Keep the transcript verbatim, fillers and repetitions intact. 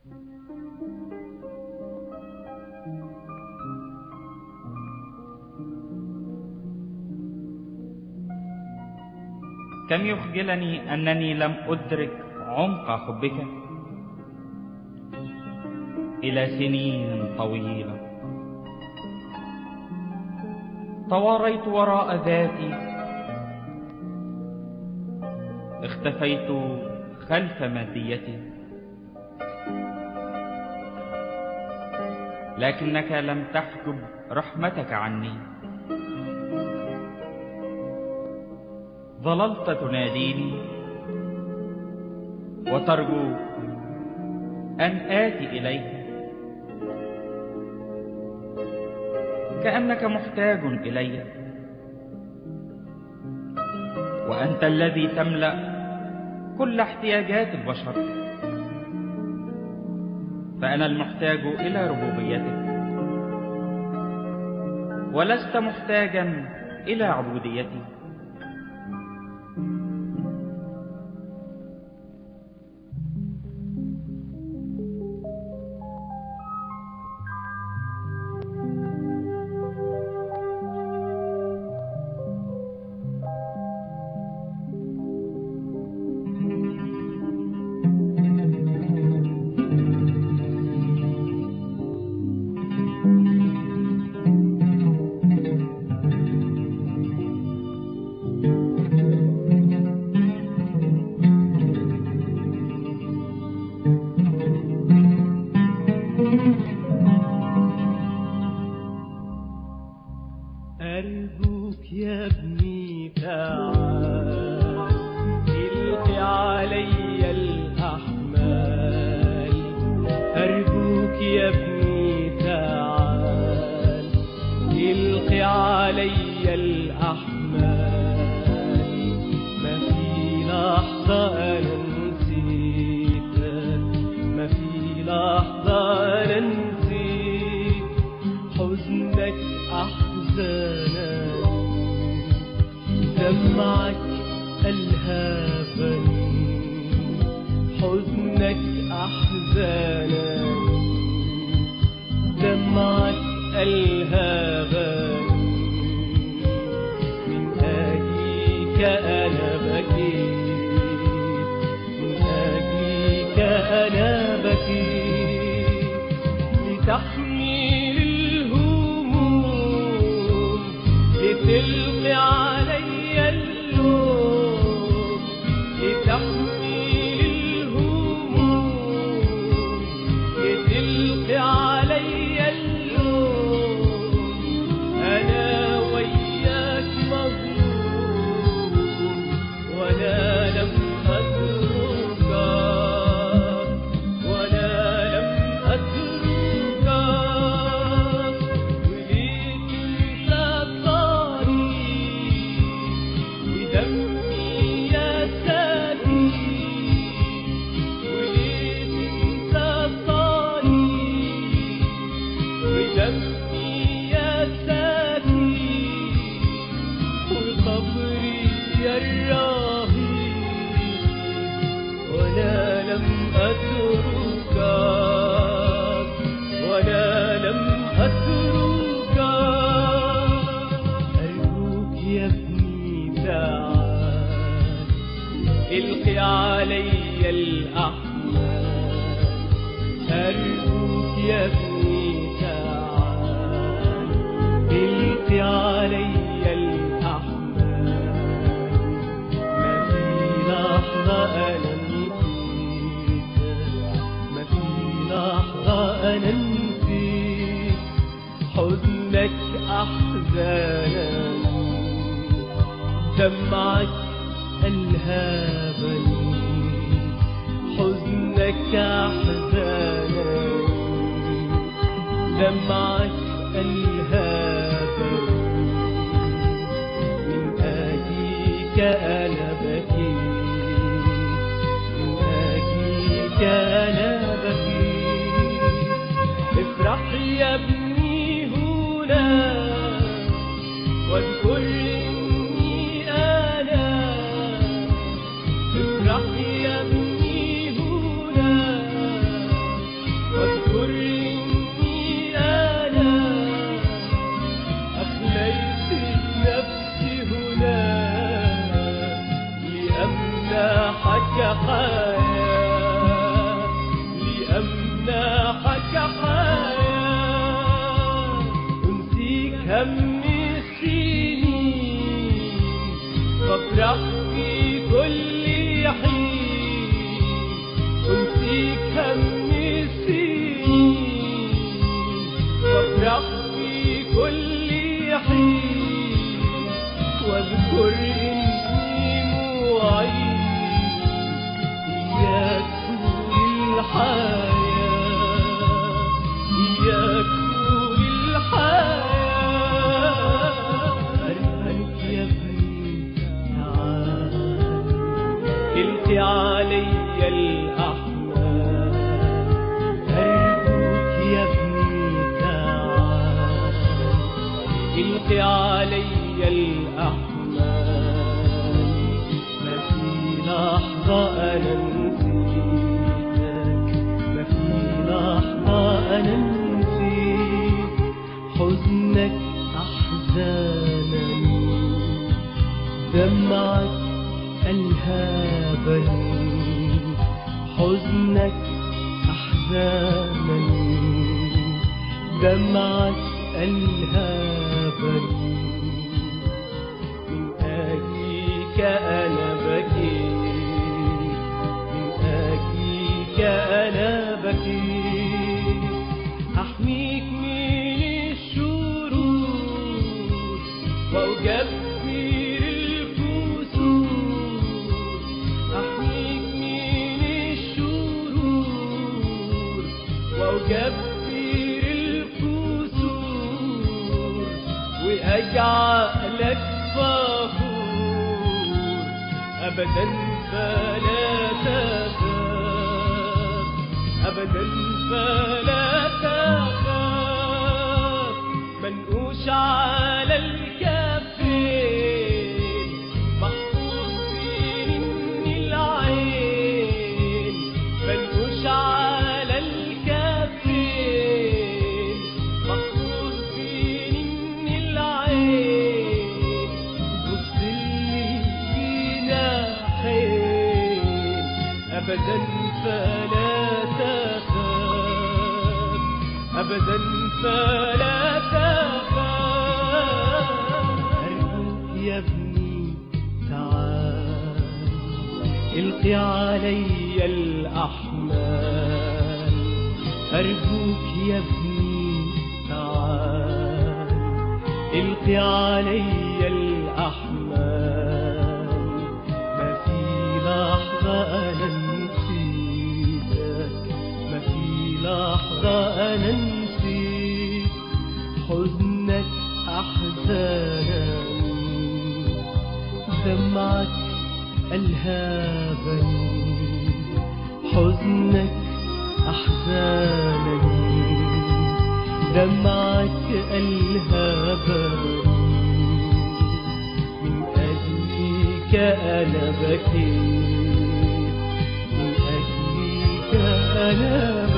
كم يخجلني أنني لم أدرك عمق حبك إلى سنين طويلة. تواريت وراء ذاتي، اختفيت خلف ماديتي، لكنك لم تحجب رحمتك عني. ظللت تناديني وترجو أن آتي إليك، كأنك محتاج إلي، وأنت الذي تملأ كل احتياجات البشر، فأنا المحتاج إلى ربوبيتك، ولست محتاجا إلى عبوديتي. أرجوك يا ابني تعال، القي علي الأحمال. أرجوك يا ابني تعال، القي علي الأحمال. ما في لحظة أنا نسيتك، ما في لحظة أنا نسيت حزنك أحزانك، دمعك ألهابني. حزنك أحزانك، دمعك ألهابني. من أجلك أنا بكيت، من أجلك أنا بكيت. لتحمل الهموم، لتلقي علي اللوم. لتحمل الهموم، لتلقي علي اللوم. أنا وياك مظلوم، وأنا لم أتركك، وأنا لم أتركك. وليك انت الطريق بدمي يا ساكي، وليك انت الطريق بدمي يا ساكي. وصبري يا الرهيب، وأنا لم أتركك، وأنا لم أتركك. أرجوك يا ابني تعال، القي علي الأحمال. أرجوك يا ابني تعال، القي علي الأحمال. ما في لحظة أنا نسيتك، ما في لحظة أنا نسيت حزنك أحزانك، دمعك ألهابني. حزنك أحزانك، دمعك ألهابني. من أجلك أنا بكيت، من أجلك أنا بكيت. افرح يا ابني هنا، واذكر إني أنا. افرح يا ابني هنا، أحزانني دمعك ألهابني من أجلك أنا بكيت من أجلك أنا بكيت أحميك من الشرور وأجبر الكسور أحميك من الشرور وأجبر الكسور وأجعلك فخور أبدا فلا تخاف أبدا فلا تخاف منقوش على الكفين محفوظ في من العين منقوش على الكفين محفوظ في من العين بصلي جناحين أبدا فلا تخاف أبدا فلا تخاف أرجوك يا ابني تعال القي علي الأحمال أرجوك يا ابني تعال القي علي الأحمال ما في لحظة أنا نسيتك ما في لحظة أنا نسيت حزنك أحزانني دمعك ألهابني حزنك أحزانني دمعك ألهابني من أجلك أنا بكيت من أجلك أنا بكيت